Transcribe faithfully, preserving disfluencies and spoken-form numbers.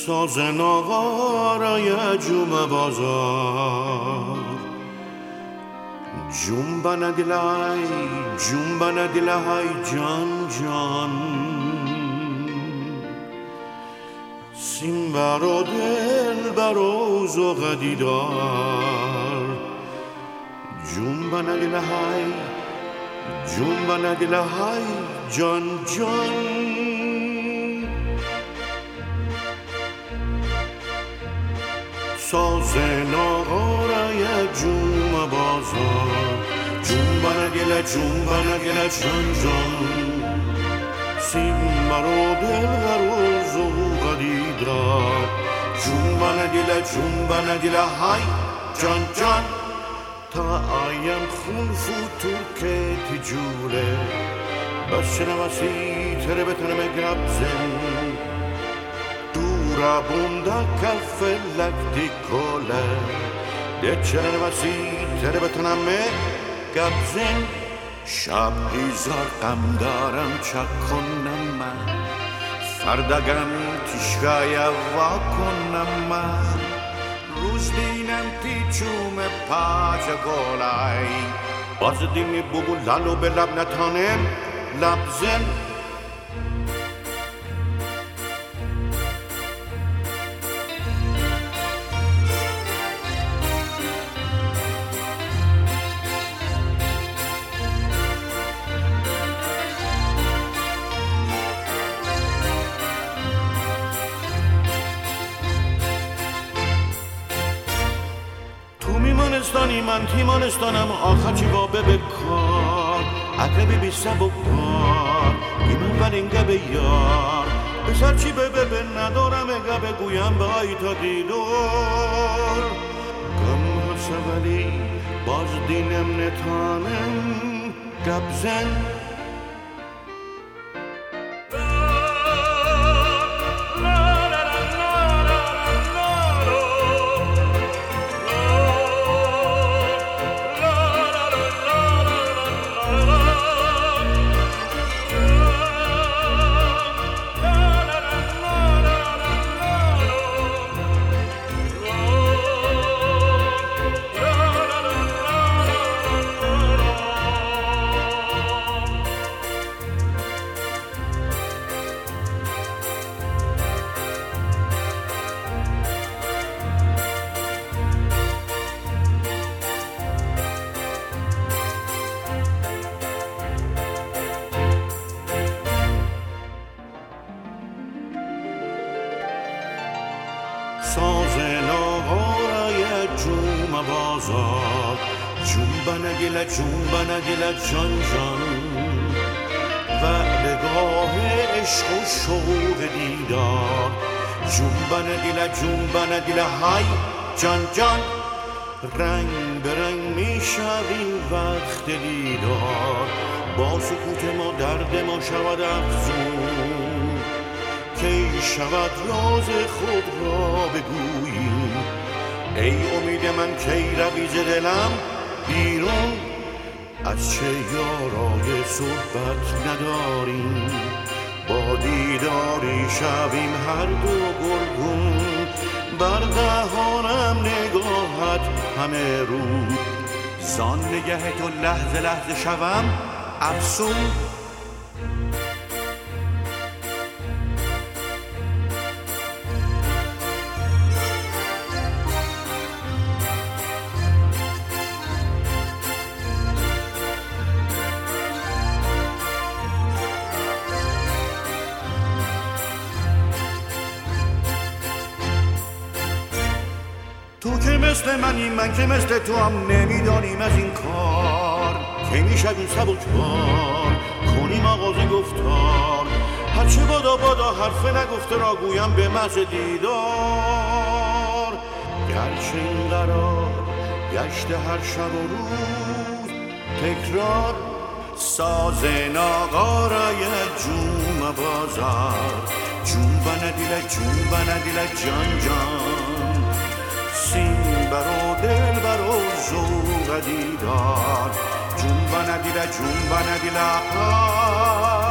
ساز ناغارای جوم بازار جنبان دلای جنبان دلای جان جان سیم برو دل برو زوغ دیدار جنبان دلای جنبان دلای جان جان ساز ناغارای جوم بازار جنبان دل جنبان دل جان جان سیم برو دل برو زوغ دیدار جنبان دل جنبان دل های جان جان تا آیم خون فوتو که تجوله بس نواسی تره بتنم گبزن دورا بوندا کفه لگدی کوله ده چه نواسی تره بتنم گبزن شب هزار غم دارم چک کنم من فردگم تشگای وا کنم من روز دینم تی چوم پاچ گولای باز دیمی بوبو لالو به لب نتانم لبزن تیمانستانی من تیمانستانم آخر چی با ببکار عقبی بی سب و پار ایمون ولینگه به یار بسر چی ببه به ندارم اگه بگویم به آی تا دیدار گم هسته ولی باز دینم نتانم گبزن ساز ناغارای جوم بازار جنبان دل جنبان دل جان جان و نگاه عشق و شوق دیدار جنبان دل جنبان دل های جان جان رنگ برنگ میشویم وقت دیدار با سکوت ما درد ما شود افزون کی شود راز خود را بگوییم ای امید من کی روی ز دلم بیرون از چه یارای صحبت نداریم با دیداری شویم هر دو گلگون بر دهانم نگاهت همه رو زان نگه تو لحظه لحظه شوم افسون تو که مثل منی من که مثل تو هم نمیدانیم از این کار که میشویم سبکبار کنیم آغاز گفتار هرچه بادا بادا حرف نگفته را گویم به محض دیدار گرچه این قرار گشت هر شب و روز تکرار ساز ناغارای جوم بازار جنبان دل جنبان دل جان جان سیم برو دل برو زوغ دیدار جنبان دل جنبان دل